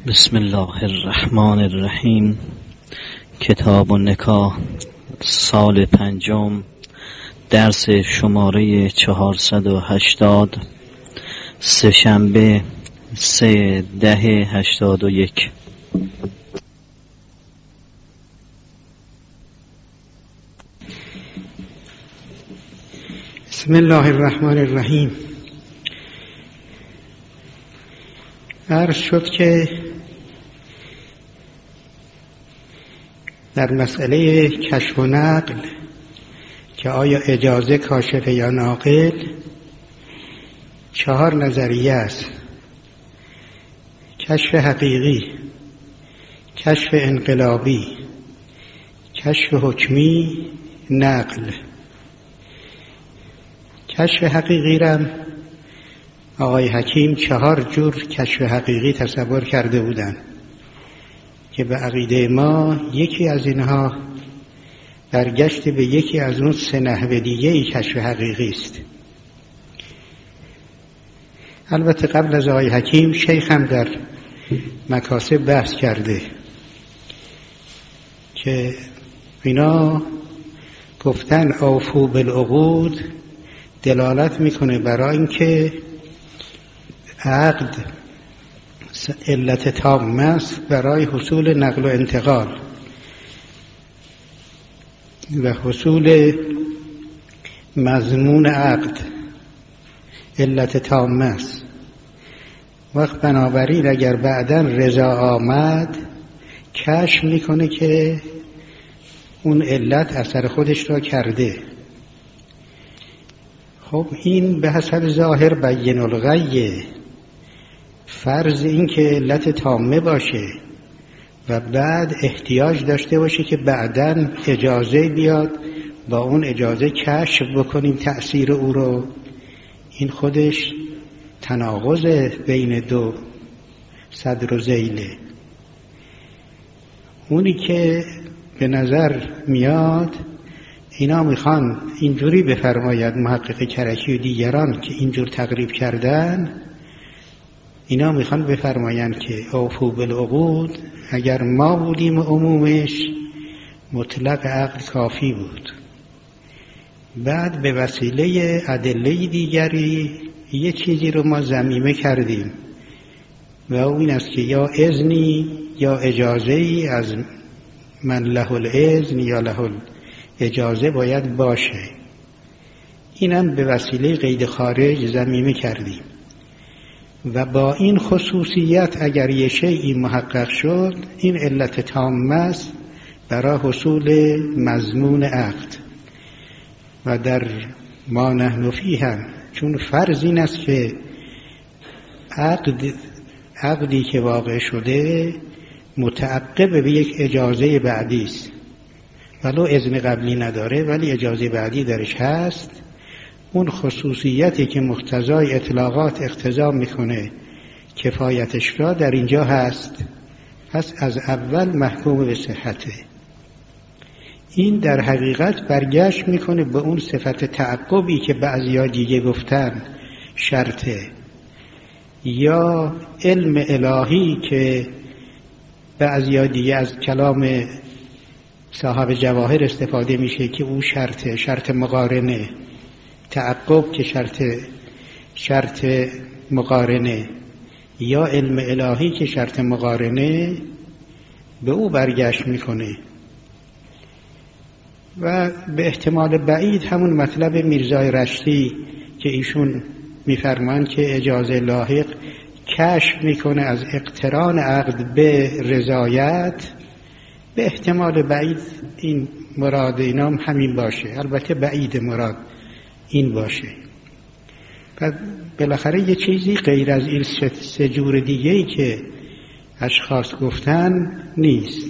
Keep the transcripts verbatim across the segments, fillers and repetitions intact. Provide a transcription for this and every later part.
بسم الله الرحمن الرحیم. کتاب النکاح، سال پنجم، درس شماره چهارصد و هشتاد، سه شنبه، سه ده هشتاد و یک. بسم الله الرحمن الرحیم. عرض شد که در مسئله کشف و نقل که آیا اجازه کاشفه یا ناقل، چهار نظریه است: کشف حقیقی، کشف انقلابی، کشف حکمی، نقل. کشف حقیقی را آقای حکیم چهار جور کشف حقیقی تصور کرده بودند که به عقیده ما یکی از اینها برگشت به یکی از اون سه نحو دیگه ای کشف حقیقی است. البته قبل از آقای حکیم شیخ هم در مکاسب بحث کرده که اینا گفتن اوفو بالعقود دلالت میکنه برای اینکه عقد علت تام است برای حصول نقل و انتقال و حصول مضمون عقد علت تام است. وقت بنابراین اگر بعداً رضا آمد، کشف میکنه که اون علت اثر خودش را کرده. خب این به حسب ظاهر بین الغیه، فرض این که علت تامه باشه و بعد احتیاج داشته باشه که بعداً اجازه بیاد، با اون اجازه کشف بکنیم تأثیر او رو. این خودش تناقض بین دو صدر و ذیله. اونی که به نظر میاد اینا میخوان اینجوری بفرماید محقق کرکی و دیگران که اینجور تقریب کردن، اینا میخوان بفرمایند که اوفو بالعقود اگر ما بودیم عمومش مطلق عقد کافی بود، بعد به وسیله ادله دیگری یه چیزی رو ما ضمیمه کردیم و اون این است که یا اذنی یا اجازه‌ای از من له الاذن یا له اجازه باید باشه. اینم به وسیله قید خارج ضمیمه کردیم و با این خصوصیت اگر یه شیئی محقق شد، این علت تامه است برای حصول مضمون عقد. و در ما نحن فیه هم چون فرض این است که عقد عقدی که واقع شده متعقب به یک اجازه بعدی است، ولو اذن قبلی نداره ولی اجازه بعدی درش هست، اون خصوصیتی که مقتضای اطلاقات اقتضا میکنه کفایتش را در اینجا هست، پس از اول محکوم به صحته. این در حقیقت برگشت میکنه به اون صفت تعقبی که بعضیا دیگه گفتن شرطه، یا علم الهی که بعضیا دیگه از کلام صاحب جواهر استفاده میشه که او شرطه، شرط مقارنه. تعقب که شرط شرط مقارنه، یا علم الهی که شرط مقارنه، به او برگشت میکنه. و به احتمال بعید همون مطلب میرزای رشتی که ایشون میفرمان که اجازه لاحق کشف میکنه از اقتران عقد به رضایت، به احتمال بعید این مراد اینام همین باشه. البته بعید مراد این باشه. پس بالاخره یه چیزی غیر از این سه جور دیگه‌ای که اشخاص گفتن نیست.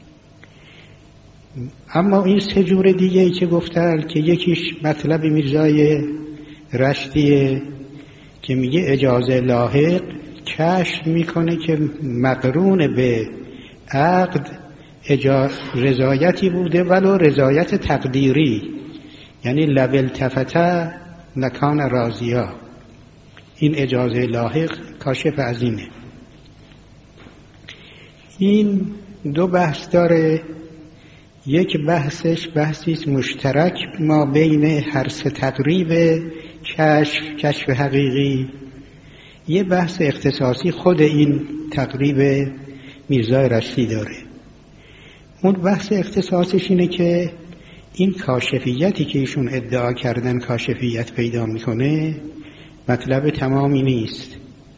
اما این سه جور دیگه‌ای که گفتن که یکیش مطلب میرزای رشتیه که میگه اجازه لاحق کشف میکنه که مقرون به عقد رضایتی بوده، ولو رضایت تقدیری، یعنی لو التفت لکان راضیا. این اجازه لاحق کاشف از اینه. این دو بحث داره. یک بحثش بحثی است مشترک ما بین هر سه تقریب کشف کشف حقیقی. یه بحث اختصاصی خود این تقریب میرزای رشتی داره. اون بحث اختصاصش اینه که این کاشفیتی که ایشون ادعا کردن کاشفیت پیدا میکنه مطلب تمامی نیست.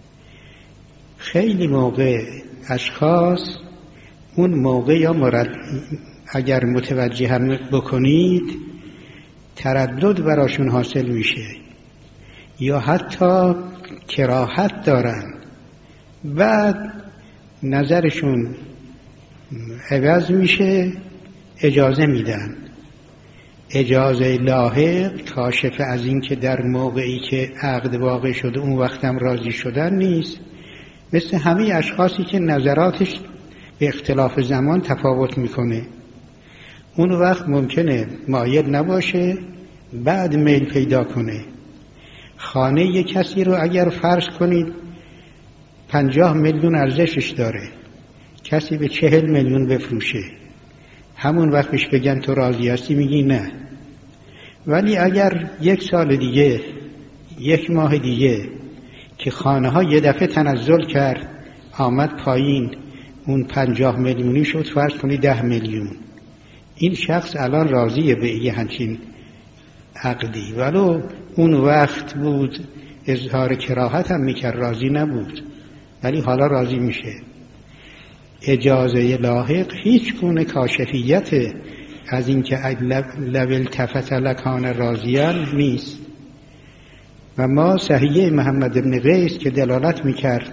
خیلی موقع اشخاص اون موقع یا مرد اگر متوجه هم بکنید تردد براشون حاصل میشه یا حتی کراهت دارن، بعد نظرشون عوض میشه، اجازه میدن. اجازه لاحق کاشف از این که در موقعی که عقد واقع شده اون وقتم راضی شدن نیست. مثل همه اشخاصی که نظراتش به اختلاف زمان تفاوت میکنه، اون وقت ممکنه مایل نباشه بعد میل پیدا کنه. خانه یک کسی رو اگر فرض کنید پنجاه میلیون ارزشش داره، کسی به چهل میلیون بفروشه، همون وقت بهش بگن تو راضی هستی میگی نه. ولی اگر یک سال دیگه یک ماه دیگه که خانه ها یه دفعه تنزل کرد آمد پایین، اون پنجاه میلیونی شد فرض کنید ده میلیون، این شخص الان راضیه به یه همچین عقدی، ولو اون وقت بود اظهار کراهت هم میکرد راضی نبود، ولی حالا راضی میشه. اجازه لاحق هیچ گونه کاشفیت از این که لو التفت لکان راضیان نیست. و ما صحیح محمد ابن قیس که دلالت میکرد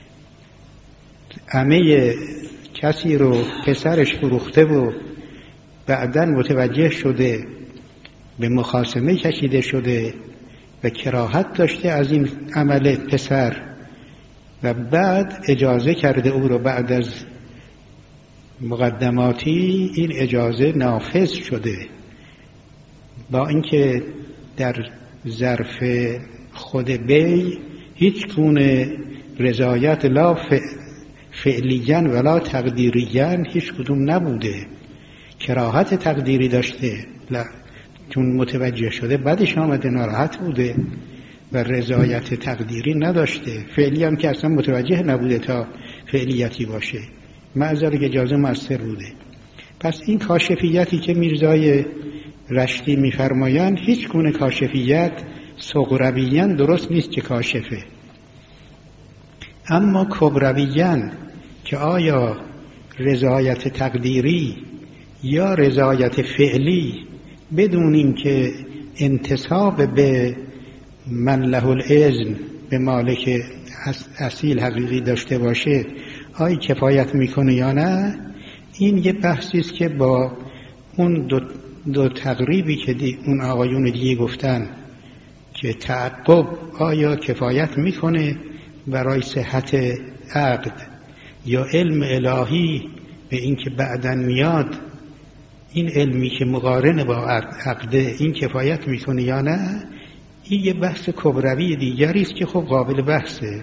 عمه کسی رو پسرش فروخته و بعداً متوجه شده به مخاصمه کشیده شده و کراهت داشته از این عمل پسر و بعد اجازه کرده او رو بعد از مقدماتی این اجازه نافذ شده، با اینکه در ظرف خود بی هیچ گونه رضایت لا فعلیاً ولا تقدیریاً هیچ کدوم نبوده، کراهت تقدیری داشته چون متوجه شده بعدش آمده ناراحت بوده و رضایت تقدیری نداشته، فعلی هم که اصلا متوجه نبوده تا فعلیتی باشه، معذر که اجازه مؤثر بوده. پس این کاشفیتی که میرزای رشتی میفرمایند هیچ گونه کاشفیت صغرویاً درست نیست که کاشفه، اما کبرویاً که آیا رضایت تقدیری یا رضایت فعلی بدون این که انتساب به من له الاذن به مالک اصیل حقیقی داشته باشه آیا کفایت میکنه یا نه، این یه بحثی است که با اون دو, دو تقریبی که دی اون آقایون دیگه گفتن که تعقب آیا کفایت میکنه برای صحت عقد یا علم الهی به این که بعداً میاد این علمی که مقارن با عقده این کفایت میکنه یا نه، این یه بحث کبروی دیگری است که خب قابل بحثه.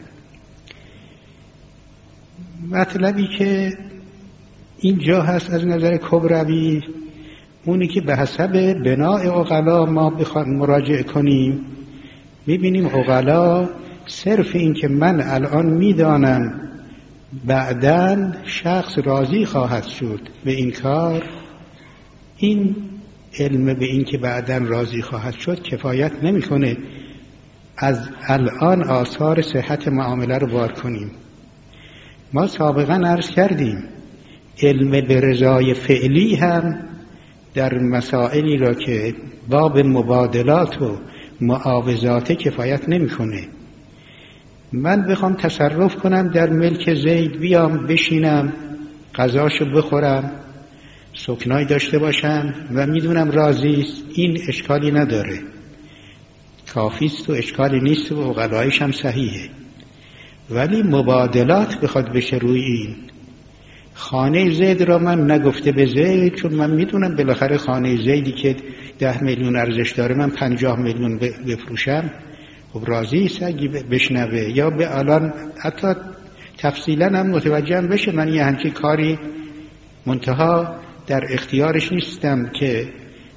مطلبی که اینجا هست از نظر کبروی اونی که به حسب بناء عقلا ما بخوایم مراجعه کنیم میبینیم عقلا صرف این که من الان میدانم بعداً شخص راضی خواهد شد به این کار، این علم به این که بعداً راضی خواهد شد کفایت نمیکنه از الان آثار صحت معامله رو بار کنیم. ما سابقاً عرض کردیم علم به رضای فعلی هم در مسائلی را که باب مبادلات و معاوضات کفایت نمیکنه. من بخوام تصرف کنم در ملک زید، بیام بشینم غذاشو بخورم سکنای داشته باشم و میدونم راضی است، این اشکالی نداره، کافیست و اشکالی نیست و عقلایش هم صحیحه. ولی مبادلات بخواد بشه روی این خانه زید را من نگفته به زید، چون من میدونم بالاخره خانه زیدی که ده میلیون ارزش داره من پنجاه میلیون بفروشم، خب راضی است اگه بشنوه، یا به الان حتی تفصیلا هم متوجه بشه من یه همچین کاری منتها در اختیارش نیستم که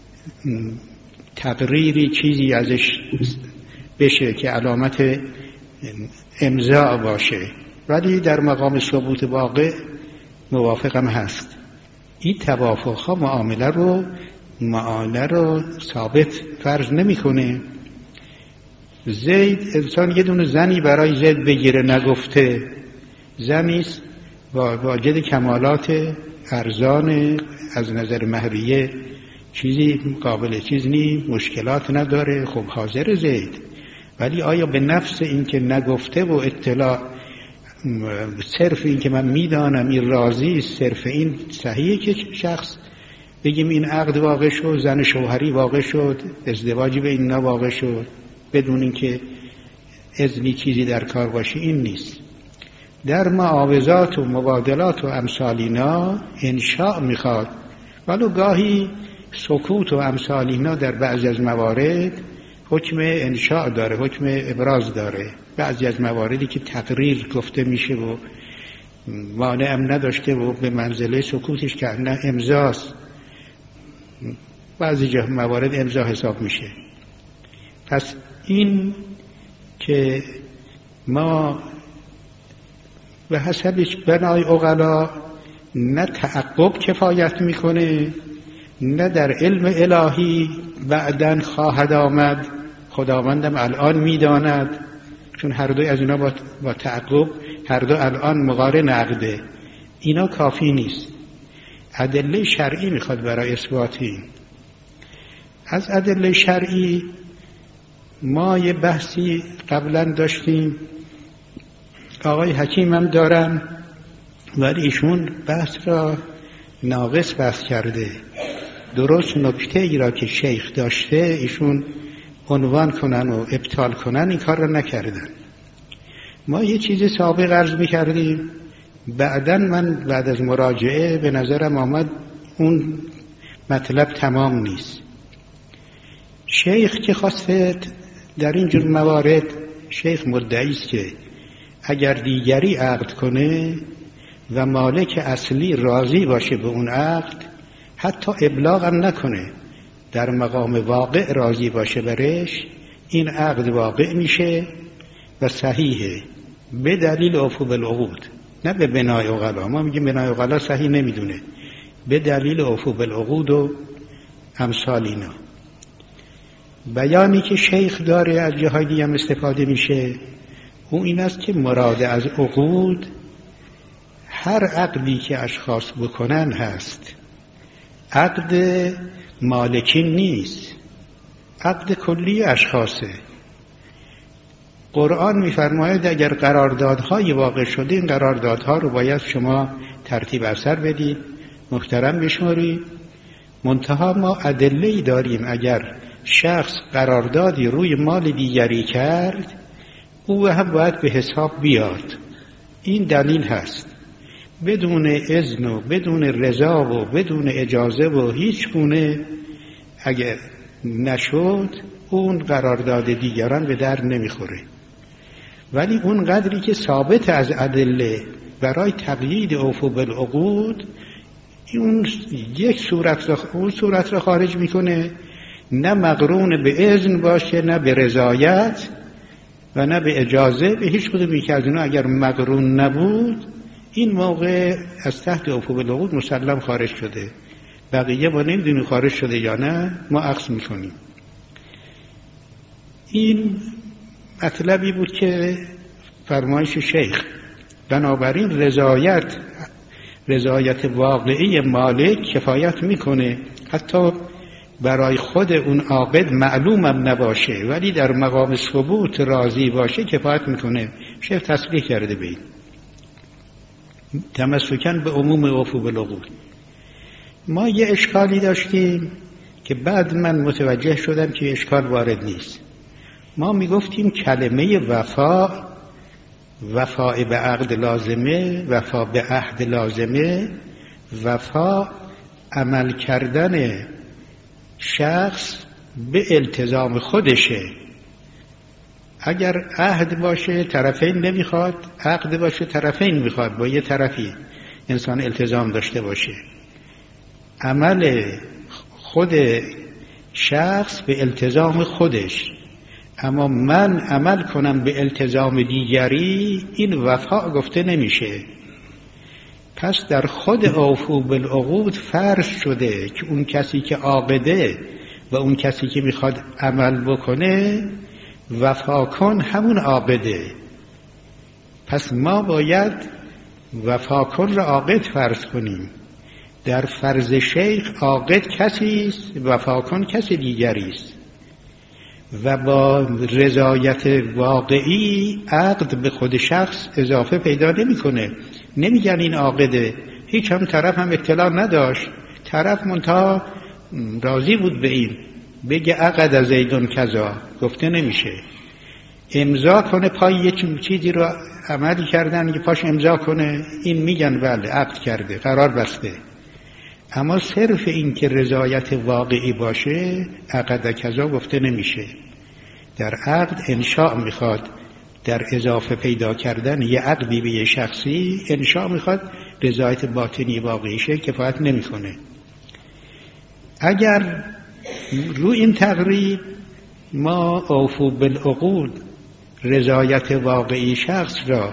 تقریری چیزی ازش بشه که علامت امضا باشه، ولی در مقام ثبوت واقع موافقم هست. این توافقها معامله رو معامله رو ثابت فرض نمیکنه. زید انسان یه دونه زنی برای زید بگیره نگفته، زنیست واجد کمالات ارزان از نظر مهریه، چیزی قابل چیز نی، مشکلات نداره، خب حاضر زید. ولی آیا به نفس این که نگفته و اطلاع صرف این که من میدانم این راضی، صرف این صحیحه که شخص بگیم این عقد واقع شد، زن شوهری واقع شد، ازدواجی به این واقع شد بدون اینکه اذنی چیزی در کار باشه؟ این نیست. در معاوضات و مبادلات و امثال اینا انشاء میخواد، ولو گاهی سکوت و امثال اینا در بعضی از موارد حکم انشاء داره، حکم ابراز داره. بعضی از مواردی که تقریر گفته میشه و مانع هم نداشته و به منزله سکوتش که نه امضاست، بعضی جا موارد امضا حساب میشه. پس این که ما به حسب بنای عقلا نه تعقب کفایت میکنه، نه در علم الهی بعداً خواهد آمد، خداوندم الان میداند، چون هر دو از اینا با, با تعقب هر دو الان مقارن عقده. اینا کافی نیست، ادله شرعی میخواد برای اثبات این. از ادله شرعی ما یه بحثی قبلا داشتیم، آقای حکیم هم دارن ولی ایشون بحث را ناقص بحث کرده. درست نکته ای را که شیخ داشته ایشون عنوان کنن و ابطال کنن، این کار را نکردن. ما یه چیز سابق عرض میکردیم، بعداً من بعد از مراجعه به نظرم آمد اون مطلب تمام نیست. شیخ که خواسته در این جور موارد، شیخ مدعی است که اگر دیگری عقد کنه و مالک اصلی راضی باشه به اون عقد، حتی ابلاغ هم نکنه، در مقام واقع راضی باشه برش، این عقد واقع میشه و صحیحه به دلیل عفو بالعقود، نه به بنای عقلا. ما میگیم بنای عقلا صحیح نمیدونه، به دلیل عفو بالعقود و امثال اینا. بیانی که شیخ داره از جاهای دیگه هم استفاده میشه، اون این است که مراد از عقود هر عقدی که اشخاص بکنن هست، عقد مالکین نیست، عقد کلی اشخاصه. قرآن میفرماید اگر قراردادهای واقع شده، این قراردادها رو باید شما ترتیب اثر بدید، محترم بشمارید. منتها ما ادله‌ای داریم اگر شخص قراردادی روی مال دیگری کرد، او هم باید به حساب بیاد. این دلیل هست. بدون اذن و بدون رضا و بدون اجازه و هیچ گونه اگر نشد، اون قرارداد دیگران به در نمیخوره. ولی اون قدری که ثابت از ادله برای تقیید عفو بالعقود، اون یک صورت را اون صورت را خارج میکنه، نه مقرون به اذن باشه، نه به رضایت و نه به اجازه. به هیچ کدوم یک از اینا اگر مقرون نبود، این موقع از تحت عفو بالعقود مسلم خارج شده. بقیه ما نمیدونیم خارج شده یا نه، ما عکس میکنیم. این مطلبی بود که فرمایش شیخ. بنابراین رضایت رضایت واقعی مالک کفایت میکنه، حتی برای خود اون عاقد معلومم نباشه، ولی در مقام ثبوت راضی باشه کفایت میکنه. شیخ تصریح کرده به این تمسکن به عموم عفو بالعقود. ما یه اشکالی داشتیم که بعد من متوجه شدم که اشکال وارد نیست. ما میگفتیم کلمه وفا، وفا به عقد لازمه، وفا به عهد لازمه، وفا عمل کردن شخص به التزام خودشه. اگر عهد باشه طرفین نمیخواد، عقد باشه طرفین میخواد، با یه طرفی انسان التزام داشته باشه. عمل خود شخص به التزام خودش، اما من عمل کنم به التزام دیگری، این وفا گفته نمیشه. پس در خود اوفو بالعقود فرض شده که اون کسی که عاقده و اون کسی که میخواد عمل بکنه وفا کن همون عاقده. پس ما باید وفا کن را عاقد فرض کنیم. در فرض شیخ عاقد کسی است، وفا کن کسی دیگری است. و با رضایت واقعی عقد به خود شخص اضافه پیدا نمیکنه. نمیگن این عاقده، هیچ هم طرف هم اطلاع نداشت، طرف منتها راضی بود به این، بگه عقد از زیدون کذا، گفته نمیشه. امضا کنه پای یک چیزی رو عملی کردن که پاش امضا کنه، این میگن بله عقد کرده، قرار بسته. اما صرف این که رضایت واقعی باشه عقد کذا گفته نمیشه. در عقد انشاء میخواد، در اضافه پیدا کردن یه عقدی به یه شخصی انشاء میخواد، رضایت باطنی واقعیشه کفایت نمیکنه. اگر رو این تقریب ما اوفو بالعقود رضایت واقعی شخص را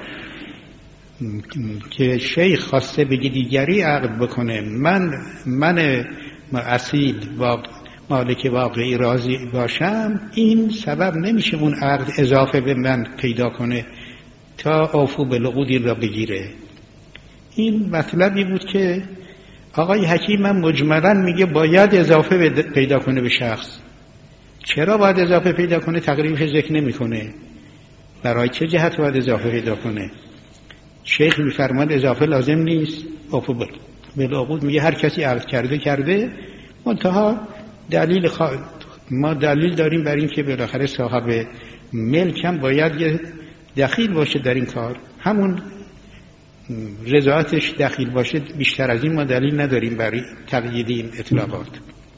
که شیخ خواسته بگی دیگری عقد بکنه، من من اصیل و مالک واقعی راضی باشم، این سبب نمیشه اون عقد اضافه به من پیدا کنه تا اوفو بالعقود این را بگیره. این مطلبی بود که آقای حکیم من مجملاً میگه باید اضافه پیدا کنه به شخص. چرا باید اضافه پیدا کنه؟ تقریبش ذکر نمیکنه. برای چه جهت باید اضافه پیدا کنه؟ شیخ میفرماد اضافه لازم نیست. اوفو بالعقود میگه هر کسی عقد کرده کرده، منتها دلیل خوا... ما دلیل داریم بر این که بالاخره صاحب ملک هم باید یه دخیل باشه در این کار، همون رضایتش دخیل باشه. بیشتر از این ما دلیل نداریم برای تقیید این اطلاقات.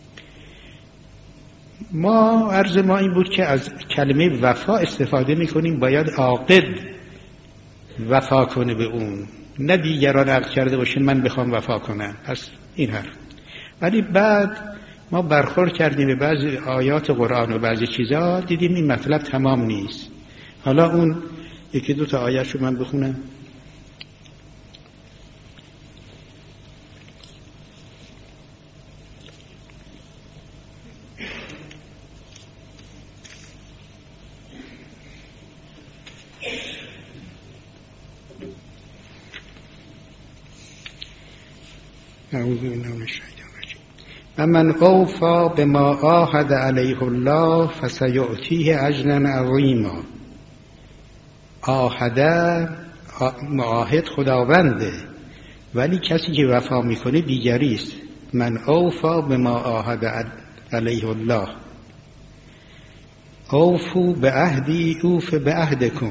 ما عرض ما این بود که از کلمه وفا استفاده میکنیم، باید عاقد وفا کنه به اون، نه دیگران عقد کرده باشین من بخوام وفا کنم. پس این حرف. ولی بعد ما برخورد کردیم به بعضی آیات قرآن و بعضی چیزا، دیدیم این مطلب تمام نیست. حالا اون یکی دو تا آیات رو من بخونم. اعوذ بالله من الشیطان الرجیم. و من اوفا بما عاهد علیه الله فسیؤتیه اجرا عظیما. عاهده معاهد خداونده، ولی کسی که وفا میکنه دیگری است. من اوفا بما عاهد علیه الله. اوفو به عهدی اوف به عهدکم.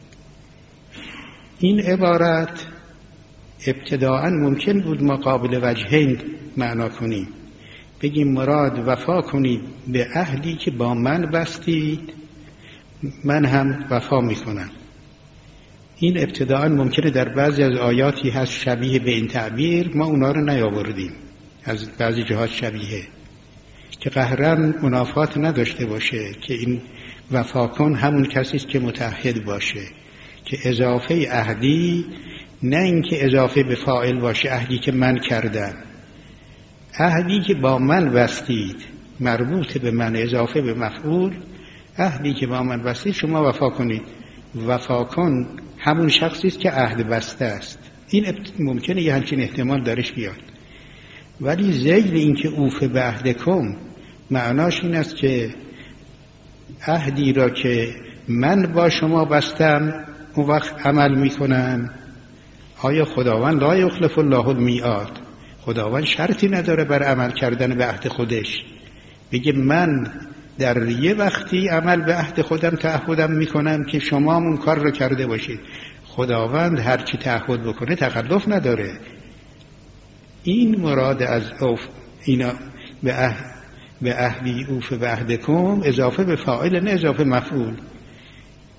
این عبارت ابتداعا ممکن بود ما قابل وجهین معنا کنیم، بگیم مراد وفا کنید به عهدی که با من بستید، من هم وفا میکنم. این ابتداعا ممکنه در بعضی از آیاتی هست شبیه به این تعبیر، ما اونا رو نیاوردیم، از بعضی جهات شبیه که قهرا منافات نداشته باشه که این وفا کن همون کسی است که متعهد باشه، که اضافه عهدی نه اینکه اضافه به فاعل باشه، عهدی که من کردم، عهدی که با من بستید مربوط به من، اضافه به مفعول، عهدی که با من بستید شما وفا کنید. وفا کن همون شخصی است که عهد بسته است. این ممکنه یه همچین احتمال درش بیاد، ولی ذیل این که اوف به عهدکم معناش این است که عهدی را که من با شما بستم اون وقت عمل میکنم. آیا خداوند لا یخلف الله المیعاد، خداوند شرطی نداره بر عمل کردن به عهد خودش، بگه من در یه وقتی عمل به عهد خودم تعهدم میکنم که شما اون کار رو کرده باشید. خداوند هرچی تعهد بکنه تخلف نداره. این مراد از اوف اینا به عهد به عهدی اوف به عهدکم اضافه به فاعل، نه اضافه مفعول.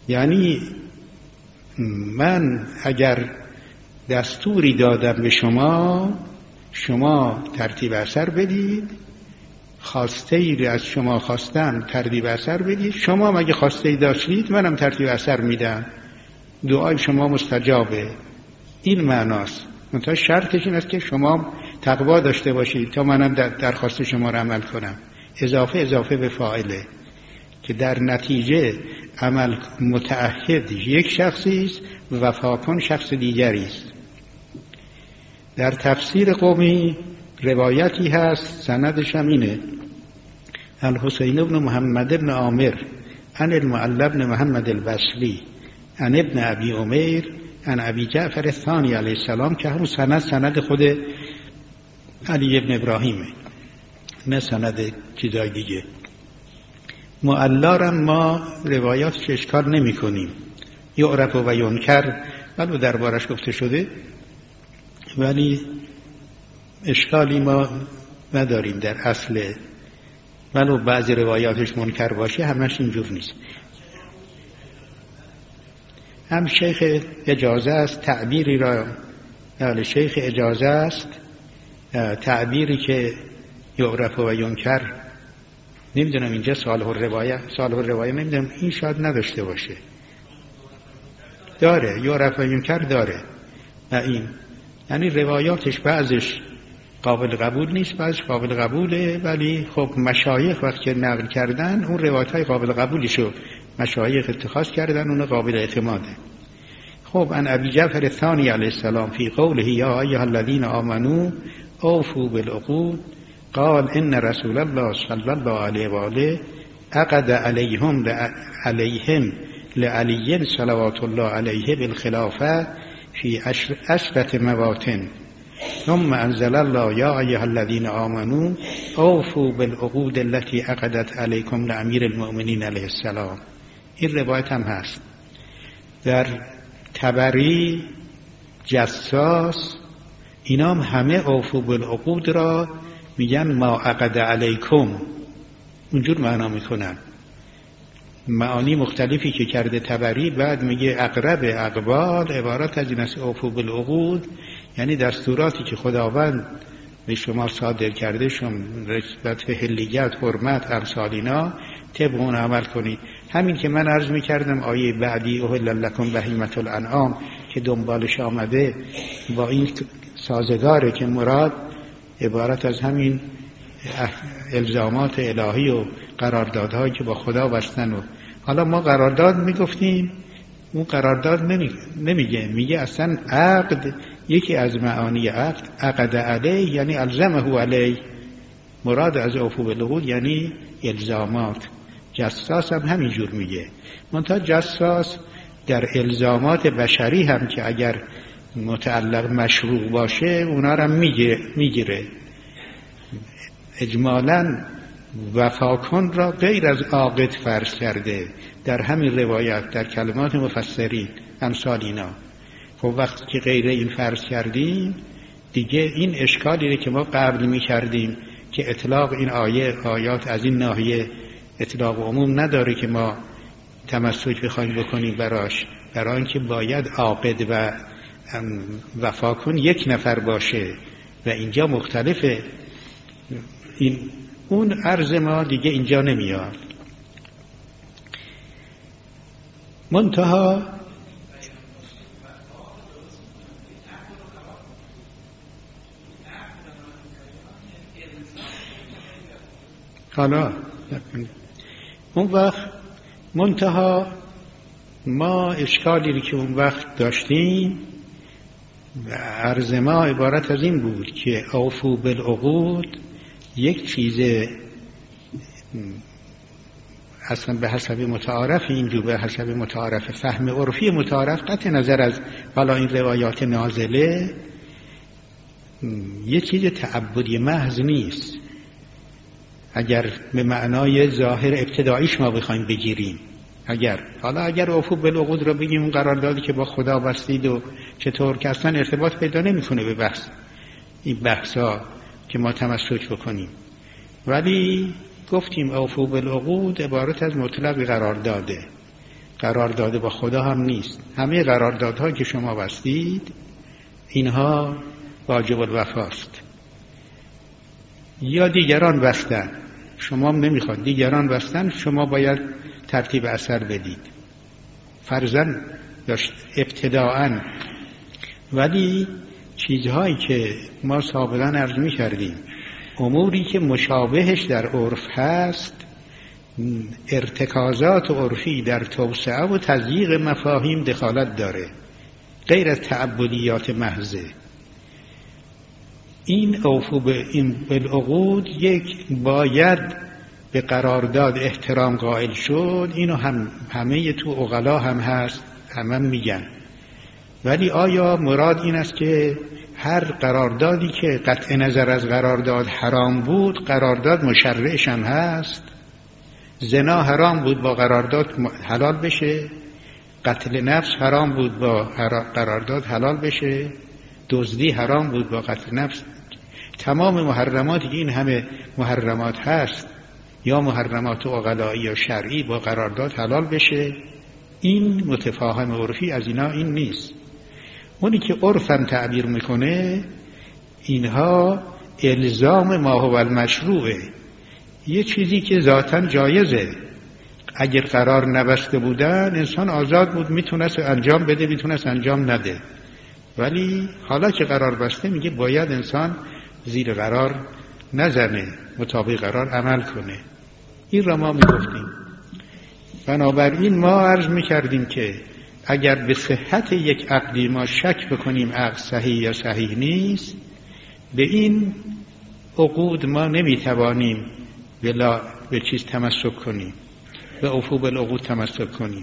یعنی من اگر دستوری دادم به شما، شما ترتیب اثر بدید، خواسته ای از شما خواستم ترتیب اثر بدید، شما مگه خواسته ای داشتید منم ترتیب اثر میدم، دعای شما مستجابه. این معناست. منتها شرطش این است که شما تقوا داشته باشید تا منم درخواست شما را عمل کنم. اضافه اضافه به فاعله که در نتیجه عمل متعهد یک شخصی است و وفا کن شخص دیگری است. در تفسیر قومی روایتی هست، سندش هم اینه: الحسین بن محمد بن عامر عن المعلى بن محمد البصری عن ابن ابی عمیر عن ابی جعفر الثانی علیه السلام، که همون سند سند خود علی ابن ابراهیمه، نه سند چیزای دیگه. معلا ما روایاتش اشکال نمی کنیم، یعرف و ینکر ولو دربارش گفته شده، ولی اشکالی ما نداریم در اصل، ولو بعضی روایاتش منکر باشه همش اینجور نیست. هم شیخ اجازه است تعبیری را، یعنی شیخ اجازه است تعبیری که یعرف و ینکر، نمیدونم اینجا صالح الروایه صالح الروایه نمیدونم این شاید نداشته باشه، داره یعرف و ینکر داره. نه این یعنی روایاتش بعضش قابل قبول نیست، بعضش قابل قبوله، ولی خب مشایخ وقتی که نقل کردن اون روایت‌های قابل قبولیشو مشایخ اتخاذ کردن، اون قابل اعتماده. خب ان ابی جعفر الثانی علیه السلام فی قوله یا ایها الذین آمنوا اوفوا بالعقود قال ان رسول الله صلی الله علیه و آله عقد علیهم علیهم لعلی صلوات الله علیه بالخلافه فی عشرة مواطن ثم انزل الله یا ایها الذین آمنوا اوفوا بالعقود التي عقدت علیکم لامیر المؤمنین علیه السلام. این روایت هم هست. در طبری، جساس، اینا هم همه اوفوا بالعقود را میگن ما عقد علیکم، اونجور معنا میکنن. معانی مختلفی که کرده طبری، بعد میگه اقرب اقبال عبارت از این است اوفوا بالعقود، یعنی دستوراتی که خداوند به شما صادر کرده، شما نسبت به حلیت، حرمت، امثال اینا طبق اون عمل کنید. همین که من عرض میکردم آیه بعدی احل لکم بهیمة الانعام که دنبالش آمده با این سازگاره، که مراد عبارت از همین الزامات الهی و قراردادهایی که با خدا بستن. و حالا ما قرارداد میگفتیم، اون قرارداد نمی... نمیگه، میگه اصلا عقد، یکی از معانی عقد عقد علیه یعنی الزمه علیه، مراد از اوفوا بالعقود یعنی الزامات. جساس هم همینجور میگه، منتها جساس در الزامات بشری هم که اگر متعلق مشروع باشه اونا رو میگیره میگیره اجمالاً وفا کن را غیر از عاقد فرض کرده در همین روایت، در کلمات مفسرین امثال اینا. خب وقتی که غیر این فرض کردیم دیگه این اشکالی که ما قبل می کردیم که اطلاق این آیه آیات از این ناحیه اطلاق عموم نداره که ما تمسک بخوایم بکنیم براش، برای اینکه باید عاقد و وفا کن یک نفر باشه و اینجا مختلفه. این اون عرض ما دیگه اینجا نمیاد. منتها حالا اون وقت منتها ما اشکالی که اون وقت داشتیم و عرض ما عبارت از این بود که اوفوا بالعقود یک چیز اصلا به حسب متعارف، اینجور به حسب متعارف فهم عرفی متعارف، قطع نظر از حالا این روایات نازله، یک چیز تعبدی محض نیست. اگر به معنای ظاهر ابتداییش ما بخوایم بگیریم، اگر حالا اگر اوفوا بالعقود رو بگیم اون قراردادی که با خدا بستید و چطور، که اصلا ارتباط پیدا نمیکنه به بحث این بحثا که ما تمسک بکنیم، ولی گفتیم اوفوا بالعقود عبارت از مطلق قرار داده. قرارداد با خدا هم نیست. همه قراردادها که شما بستید اینها واجب الوفاست. یا دیگران بستن، شما هم نمیخواد، دیگران بستن، شما باید ترتیب اثر بدید فرضاً داشت ابتداءً. ولی چیزهایی که ما سابقاً عرض می‌کردیم، اموری که مشابهش در عرف هست، ارتکازات عرفی در توسعه و تضییق مفاهیم دخالت داره، غیر از تعبدیات محضه. این اوفو به این بالعقود یک باید به قرارداد احترام قائل شد. اینو هم همه تو عقلا هم هست، همه هم میگن. ولی آیا مراد این است که هر قراردادی که قطع نظر از قرارداد حرام بود قرارداد مشرعش هم هست؟ زنا حرام بود با قرارداد حلال بشه، قتل نفس حرام بود با قرارداد حلال بشه، دزدی حرام بود با قتل نفس. تمام محرماتی که این همه محرمات هست یا محرمات عقلایی یا شرعی با قرارداد حلال بشه، این متفاهم عرفی از اینا این نیست. اونی که عرفاً تعبیر میکنه اینها الزام ما هو المشروعه، یه چیزی که ذاتاً جایزه. اگر قرار نبسته بودن انسان آزاد بود، میتونست انجام بده میتونست انجام نده. ولی حالا که قرار بسته میگه باید انسان زیر قرار نزنه، مطابق قرار عمل کنه. این را ما میگفتیم. بنابراین ما عرض میکردیم که اگر به صحت یک عقدی ما شک بکنیم عقد صحیح یا صحیح نیست، به این عقود ما نمیتوانیم بلا به چیز تمسک کنیم، به اوفو بالعقود تمسک کنیم.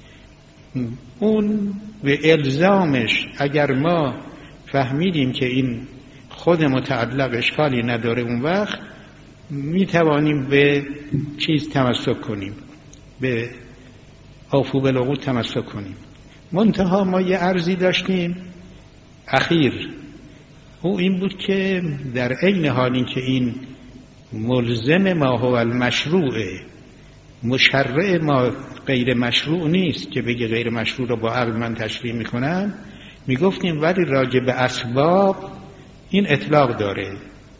اون به الزامش اگر ما فهمیدیم که این خود متعلق اشکالی نداره، اون وقت میتوانیم به چیز تمسک کنیم، به اوفو بالعقود تمسک کنیم. منتها ما یه عرضی داشتیم اخیر، او این بود که در عین حال این که این ملزم ما هو المشروعه، مشرع ما غیر مشروع نیست که بگه غیر مشروع رو با عقل من تشریح میکنم، میگفتیم ولی راجع به اسباب این اطلاق داره.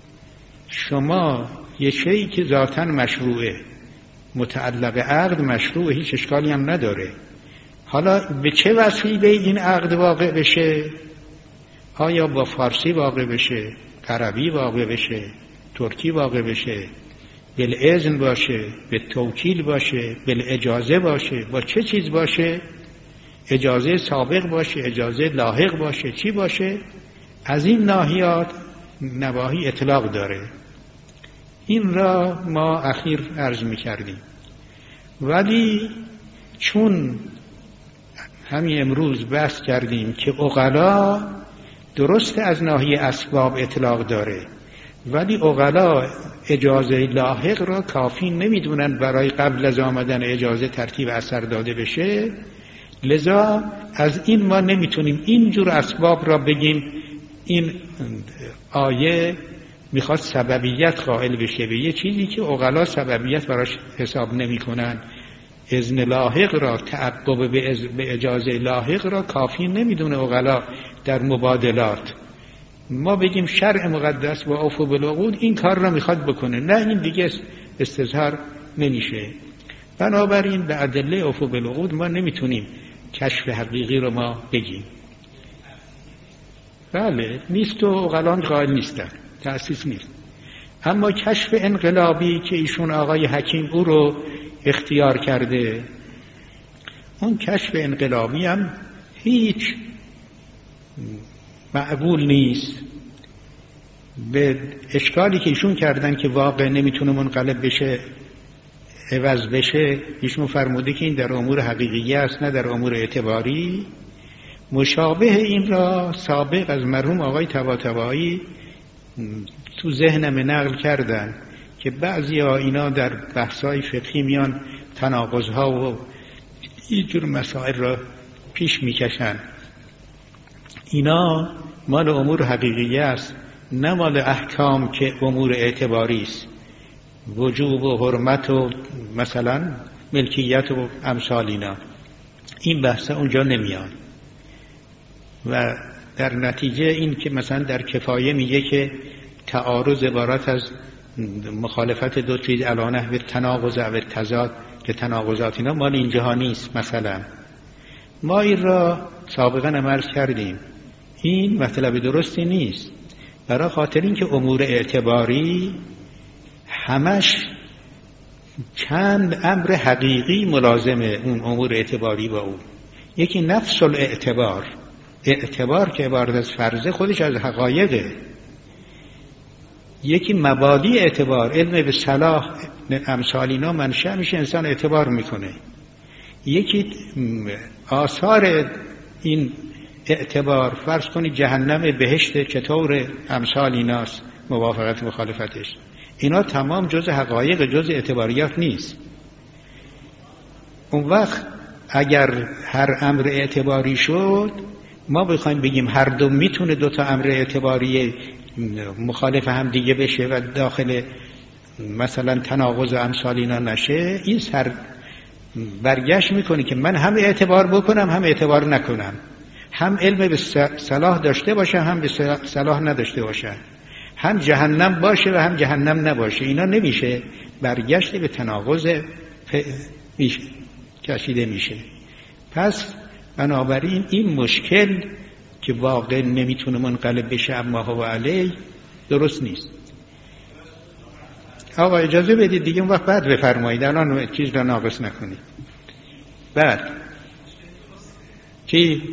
شما یه شیئی که ذاتاً مشروعه، متعلق عقد مشروع، هیچ اشکالی هم نداره. حالا به چه وسیله این عقد واقع بشه؟ آیا با فارسی واقع بشه، عربی واقع بشه، ترکی واقع بشه، بالاذن باشه، به توکیل باشه، بالاجازه باشه، با چه چیز باشه؟ اجازه سابق باشه، اجازه لاحق باشه، چی باشه؟ از این ناحیات نواحی اطلاق داره. این را ما اخیر عرض می کردیم. ولی چون همین امروز بحث کردیم که عقلا درست از ناحیه اسباب اطلاق داره، ولی عقلا اجازه لاحق را کافی نمیدونن برای قبل از آمدن اجازه ترتیب اثر داده بشه، لذا از این ما نمیتونیم اینجور اسباب را بگیم این آیه میخواد سببیت قائل بشه به یه چیزی که عقلا سببیت براش حساب نمی کنن. اذن لاحق را، تعقب به اجازه لاحق را کافی نمیدونه عقلا در مبادلات. ما بگیم شرع مقدس و اوفو بالعقود این کار را میخواد بکنه، نه این دیگه استظهار نمیشه. بنابراین به ادله اوفو بالعقود ما نمیتونیم کشف حقیقی رو ما بگیم. بله نیست و عقلان قائل نیستن، تأسیس نیست. اما کشف انقلابی که ایشون آقای حکیم او رو اختیار کرده، اون کشف انقلابی هم هیچ معقول نیست. به اشکالی که ایشون کردن که واقع نمیتونه منقلب بشه، عوض بشه، ایشون فرموده که این در امور حقیقی است نه در امور اعتباری. مشابه این را سابق از مرحوم آقای طباطبایی تو ذهنم نقل کردن که بعضی ها اینا در بحثای فقهی میان تناقضها و اینجور مسائل را پیش میکشن. اینا مال امور حقیقی است، نه مال احکام که امور اعتباری است، وجوب و حرمت و مثلا ملکیت و امثال اینا. این بحثا اونجا نمیاد. و در نتیجه این که مثلا در کفایه میگه که تعارض عبارت از مخالفت دو چیز علی نحو تناقض و تضاد، که تناقضات اینا مال اینجاها نیست. مثلا ما این را سابقا عمل کردیم، این مطلب درستی نیست، برای خاطر اینکه امور اعتباری همش چند امر حقیقی ملازمه اون امور اعتباری با اون. یکی نفس الاعتبار، اعتبار که عبارت از فرضه خودش از حقایقه. یکی مبادی اعتبار، علم به صلاح امثال اینا منشأ میشه انسان اعتبار میکنه. یکی آثار این اعتبار، فرض کنید جهنم بهشت چطور امثال ایناست، موافقت مخالفتش، اینا تمام جز حقایق، جز اعتباریات نیست. اون وقت اگر هر امر اعتباری شد، ما بخوایم بگیم هر دو میتونه دو تا امر اعتباری مخالف هم دیگه بشه و داخل مثلا تناقض و امثال اینا نشه، این سر برگشت میکنه که من هم اعتبار بکنم هم اعتبار نکنم، هم علم به صلاح داشته باشم هم به صلاح نداشته باشم، هم جهنم باشه و هم جهنم نباشه. اینا نمیشه، برگشت به تناقض میشه، کشیده میشه. پس بنابراین این مشکل که واقع نمیتونه منقلب بشه اما هو علی درست نیست. آقا اجازه بدید دیگه، اون وقت بعد بفرمایید، الان چیز را ناقص نکنید. بعد چی؟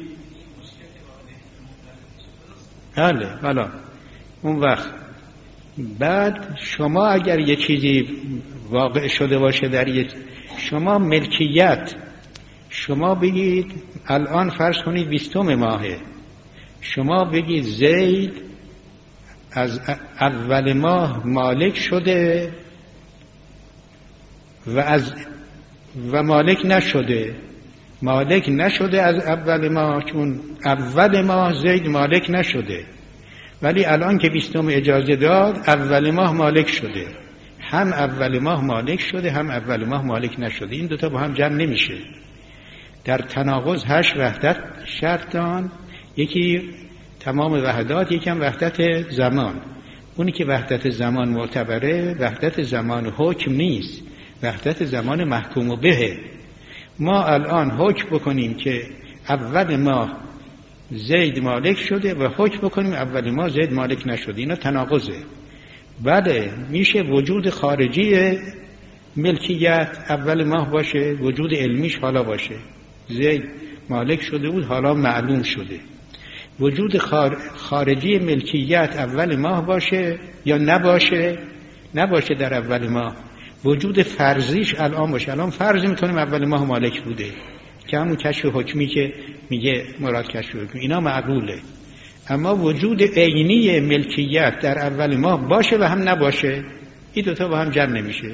بله بله. اون وقت بعد شما اگر یه چیزی واقع شده باشه در یک شما ملکیت، شما بگید الان فرض کنید بیستم ماهه، شما بگید زید از اول ماه مالک شده و از و مالک نشده، مالک نشده از اول ماه، چون اول ماه زید مالک نشده، ولی الان که بیستم اجازه داد اول ماه مالک شده. هم اول ماه مالک شده هم اول ماه مالک نشده، این دوتا با هم جمع نمیشه. در تناقض هشت وحدت شرطان، یکی تمام وحدات، یکم وحدت زمان. اونی که وحدت زمان معتبره، وحدت زمان حکم نیست، وحدت زمان محکوم بهه. ما الان حکم بکنیم که اول ماه زید مالک شده و حکم بکنیم اول ماه زید مالک نشده، اینا تناقضه. بله میشه وجود خارجی ملکیت اول ماه باشه، وجود علمیش حالا باشه، زید مالک شده بود حالا معلوم شده. وجود خارجی ملکیت اول ماه باشه یا نباشه، نباشه در اول ماه. وجود فرضیش الان باشه، الان فرض میکنیم اول ماه مالک بوده، که همون کشف حکمی که میگه مراد کشف حکمی، اینا معقوله. اما وجود عینی ملکیت در اول ماه باشه و هم نباشه، این دوتا با هم جمع نمیشه.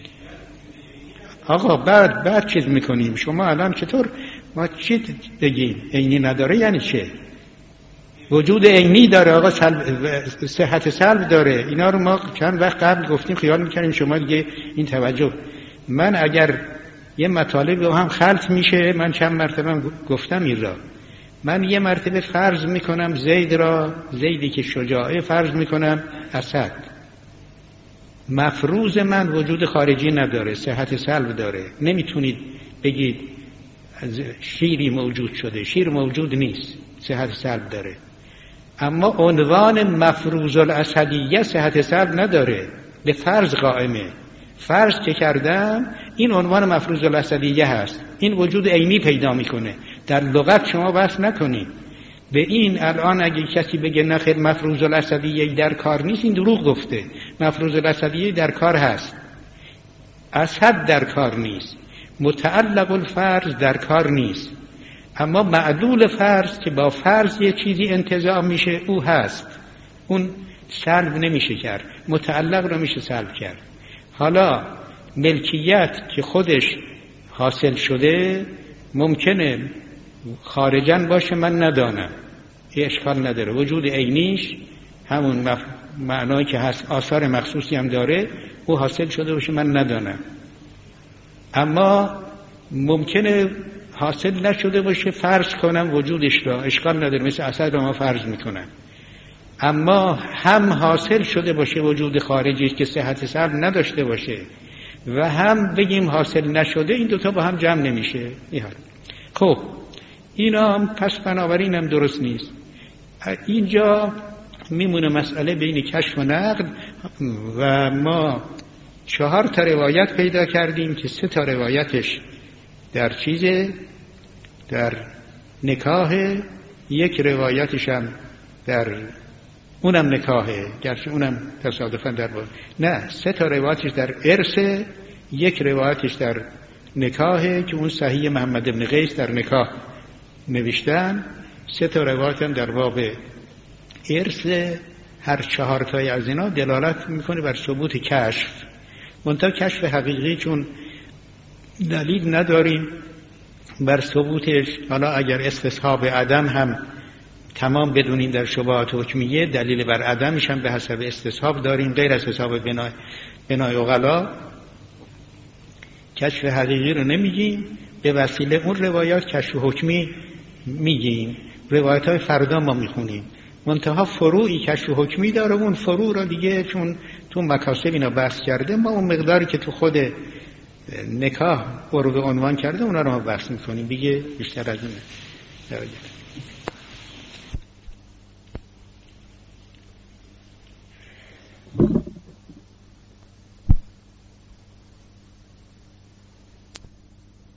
آقا بعد بعد چیز میکنیم. شما الان چطور ما چی بگیم عینی نداره یعنی چه؟ وجود عینی داره آقا، سلب، صحت سلب داره. اینا رو ما چند وقت قبل گفتیم، خیال میکنیم شما دیگه این توجه. من اگر یه مطالب با هم خلط میشه، من چند مرتبه گفتم این را، من یه مرتبه فرض میکنم زید را، زیدی که شجاعه، فرض میکنم اسد. مفروض من وجود خارجی نداره، صحت سلب داره. نمیتونید بگید شیری موجود شده، شیر موجود نیست، صحت سلب داره. اما عنوان مفروض الاسدیه صحت سلب نداره، به فرض قائمه. فرض که کردم این عنوان مفروض الاسدیه هست، این وجود عینی پیدا میکنه. در لغت شما بحث نکنید به این. الان اگه کسی بگه نخیر مفروض الاسدیه در کار نیست، این دروغ گفته. مفروض الاسدیه در کار هست، اسد در کار نیست، متعلق الفرض در کار نیست. اما معلول فرض که با فرض یه چیزی انتزاع میشه، او هست، اون سلب نمیشه کرد، متعلق رو میشه سلب کرد. حالا ملکیت که خودش حاصل شده ممکنه خارجاً باشه، من ندانم، یه اشکال نداره. وجود عینیش همون مف... معنایی که هست، آثار مخصوصی هم داره، او حاصل شده باشه، من ندانم. اما ممکنه حاصل نشده باشه فرض کنم وجودش را، اشکال نداره، مثل اسد را ما فرض میکنن. اما هم حاصل شده باشه وجود خارجی که صحت سلب نداشته باشه و هم بگیم حاصل نشده، این دوتا با هم جمع نمیشه. خب اینا هم پس بنابراین هم درست نیست. اینجا میمونه مسئله بین کشف و نقل و ما چهار تا روایت پیدا کردیم که سه تا روایتش در چیزه، در نکاح، یک روایتش هم در اونم نکاحه، گرچه اونم تصادفاً در بود. نه، سه تا روایتش در ارث، یک روایتش در نکاحه که اون صحیح محمد بن قیس در نکاح نوشتن، سه تا روایت هم در باب ارث. هر چهار تای از اینا دلالت میکنه بر ثبوت کشف، منتها کشف حقیقی چون دلیل نداریم بر ثبوتش. حالا اگر استصحاب عدم هم تمام بدونیم در شبهات حکمیه، دلیل بر عدمش هم به حسب استصحاب داریم، غیر از حساب بنای بنای عقلا. کشف حقیقی رو نمیگیم، به وسیله اون روایات کشف حکمی میگیم. روایت های فردا ما میخونیم، منتها فروعی کشف حکمی داره، اون فروع را دیگه چون تو مکاسب اینا بحث کرده، ما اون مقداری که تو خود نکاح ورود عنوان کرده اونا رو ما بحث میکنیم دیگه، بیشتر از اون.